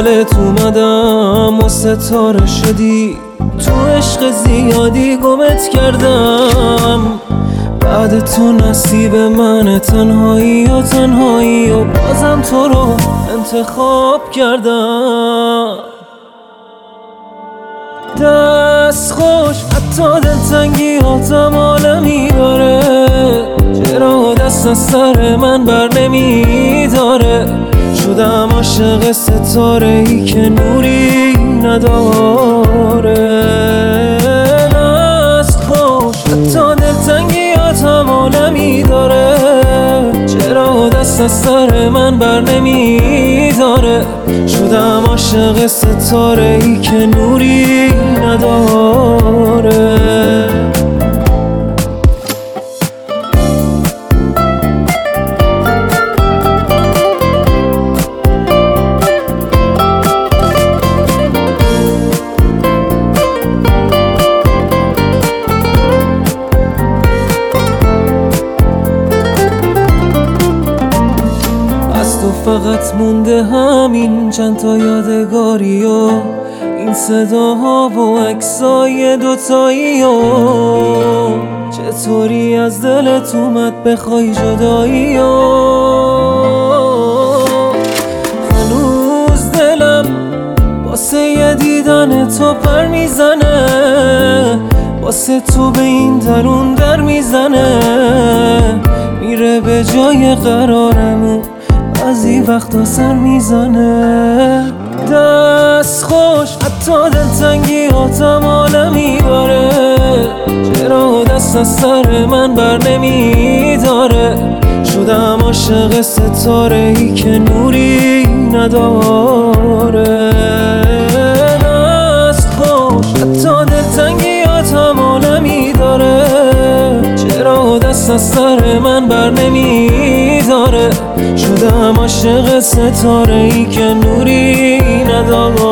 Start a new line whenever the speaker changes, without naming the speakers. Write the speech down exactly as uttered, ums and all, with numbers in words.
دنبالت اومدم و ستاره شدی، تو عشق زیادی گمت کردم. بعد تو نصیب من تنهایی و تنهایی و بازم تو رو انتخاب کردم. دست خوش حتی دلتنگی هاتم عالمی داره، چرا دست از سر من بر نمی داره. شدم عاشق ستاره ای که نوری نداره. دست خوش حتی دلتنگی هاتم عالمی داره، چرا دست از سر من بر نمی داره. شدم عاشق ستاره ای که نوری نداره. فقط مونده همین چند تا یادگاری و این صداها و عکسای دوتایی و چطوری از دلت اومد بخوای جدایی و هنوز دلم واسه یه دیدن تو پر میزنه، واسه تو به این درون در میزنه. میره به جای قرارمون بعضی وقتا سر میزنه. دست خوش حتی دلتنگی هاتم عالمی داره، چرا دست از سر من بر نمی داره. شدم عاشق ستاره ای که نوری نداره. دست خوش حتی دلتنگی هاتم عالمی داره، چرا دست از سر من بر نمی داره. شدم عاشق ستاره ای که نوری نداره.